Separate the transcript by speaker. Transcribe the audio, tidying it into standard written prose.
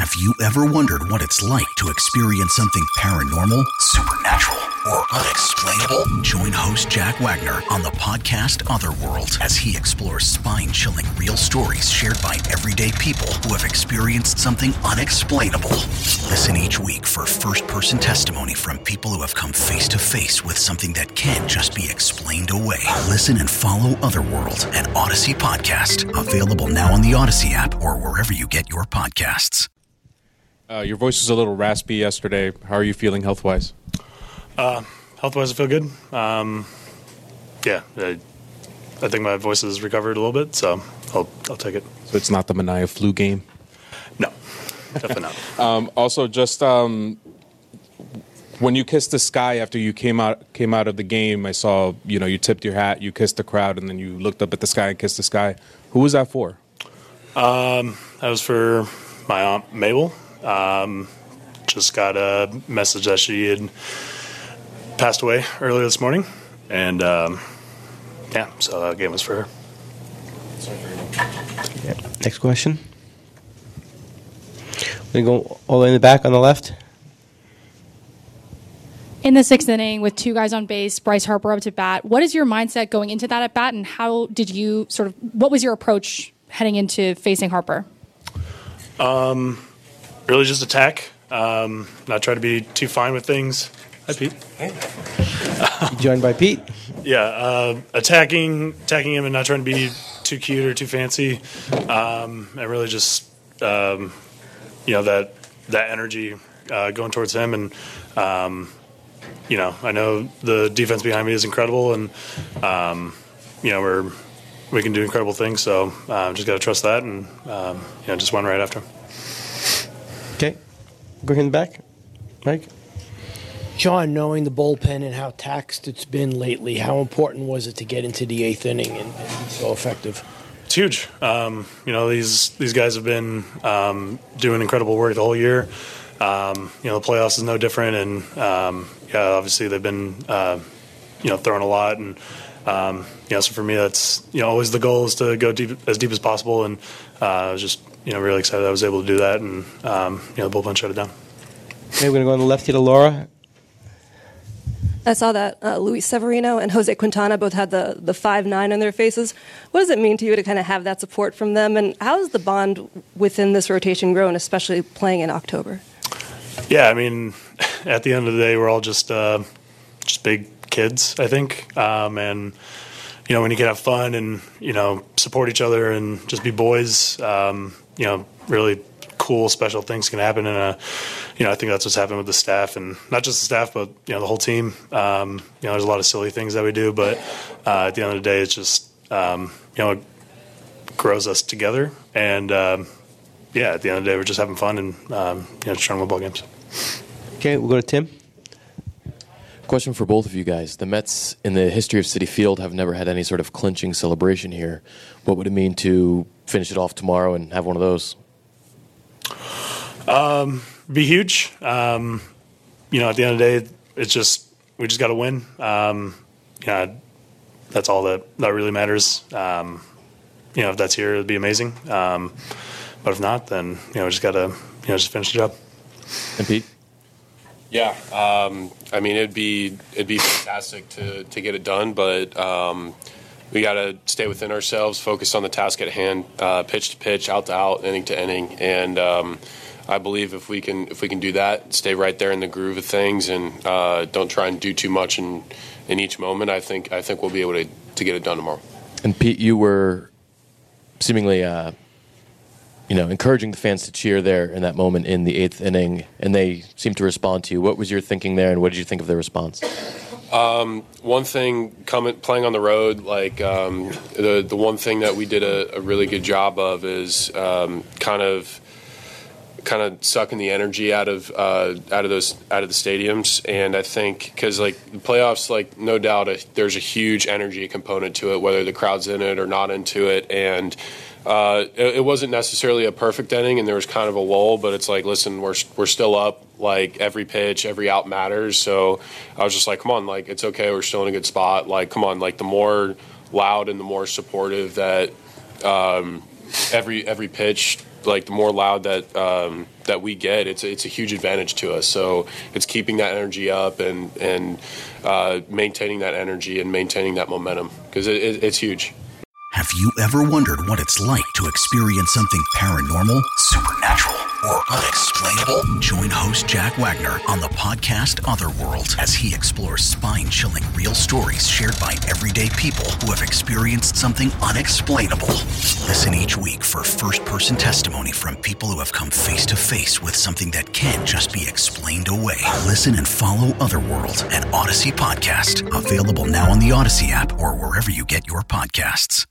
Speaker 1: Have you ever wondered what it's like to experience something paranormal, supernatural, or unexplainable? Join host Jack Wagner on the podcast Otherworld as he explores spine-chilling real stories shared by everyday people who have experienced something unexplainable. Listen each week for first-person testimony from people who have come face-to-face with something that can't just be explained away. Listen and follow Otherworld, an Odyssey podcast, available now on the Odyssey app or wherever you get your podcasts.
Speaker 2: Your voice was a little raspy yesterday. How are you feeling health-wise?
Speaker 3: Health-wise, I feel good. I think my voice has recovered a little bit, so I'll take it.
Speaker 2: So it's not the Mania flu game?
Speaker 3: No, definitely not.
Speaker 2: Also, just when you kissed the sky after you came out of the game, I saw, you tipped your hat, you kissed the crowd, and then you looked up at the sky and kissed the sky. Who was that for?
Speaker 3: That was for my aunt Mabel. Just got a message that she had passed away earlier this morning, and so that game was for her.
Speaker 4: Next question. We're going to go all the way in the back on the left.
Speaker 5: In the sixth inning, with two guys on base, Bryce Harper up to bat, what is your mindset going into that at bat, and how did you what was your approach heading into facing Harper?
Speaker 3: Really just attack, not try to be too fine with things. Hi, Pete.
Speaker 4: Joined by Pete.
Speaker 3: Yeah, attacking him and not trying to be too cute or too fancy, and really just that energy going towards him. And I know the defense behind me is incredible, and we can do incredible things. So just got to trust that, and just went right after him.
Speaker 4: Okay, go here in the back, Mike.
Speaker 6: Sean, knowing the bullpen and how taxed it's been lately, how important was it to get into the eighth inning and be so effective?
Speaker 3: It's huge. These guys have been doing incredible work the whole year. The playoffs is no different, and obviously they've been throwing a lot, and so for me that's always the goal is to go deep as possible, and I was just really excited I was able to do that, and the bullpen shut it down.
Speaker 4: Okay, we're going to go on the left here to Laura.
Speaker 7: I saw that Luis Severino and Jose Quintana both had the 5-9 on their faces. What does it mean to you to kind of have that support from them, and how has the bond within this rotation grown, especially playing in October?
Speaker 3: Yeah, I mean, at the end of the day, we're all just big kids, I think, and when you can have fun and support each other and just be boys, really cool, special things can happen. And I think that's what's happened with the staff, and not just the staff, but the whole team. There's a lot of silly things that we do, but at the end of the day, it's just it grows us together. And at the end of the day, we're just having fun and just trying to win ball games.
Speaker 4: Okay, we'll go to Tim.
Speaker 8: Question for both of you guys. The Mets, in the history of Citi Field, have never had any sort of clinching celebration here. What would it mean to finish it off tomorrow and have one of those?
Speaker 3: Be huge. At the end of the day, it's just we just got to win. That's all that really matters. If that's here, it'd be amazing. But if not, then we just got to just finish the job.
Speaker 8: And Pete?
Speaker 9: Yeah, it'd be fantastic to get it done, but we got to stay within ourselves, focus on the task at hand, pitch to pitch, out to out, inning to inning, and I believe if we can do that, stay right there in the groove of things, and don't try and do too much in each moment, I think we'll be able to get it done tomorrow.
Speaker 8: And Pete, you were seemingly encouraging the fans to cheer there in that moment in the eighth inning, and they seemed to respond to you. What was your thinking there, and what did you think of their response?
Speaker 9: One thing, playing on the road, the one thing that we did a really good job of is kind of sucking the energy out of the stadiums, and I think because the playoffs, no doubt there's a huge energy component to it, whether the crowd's in it or not into it, and it wasn't necessarily a perfect inning, and there was kind of a lull, but it's listen, we're still up. Every pitch, every out matters. So I was just come on, it's okay. We're still in a good spot. Come on, the more loud and the more supportive that every pitch, like the more loud that we get, it's a huge advantage to us. So it's keeping that energy up and maintaining that energy and maintaining that momentum, because it's huge.
Speaker 1: Have you ever wondered what it's like to experience something paranormal, supernatural, or unexplainable? Join host Jack Wagner on the podcast Otherworld as he explores spine-chilling real stories shared by everyday people who have experienced something unexplainable. Listen each week for first-person testimony from people who have come face-to-face with something that can't just be explained away. Listen and follow Otherworld, an Odyssey podcast. Available now on the Odyssey app or wherever you get your podcasts.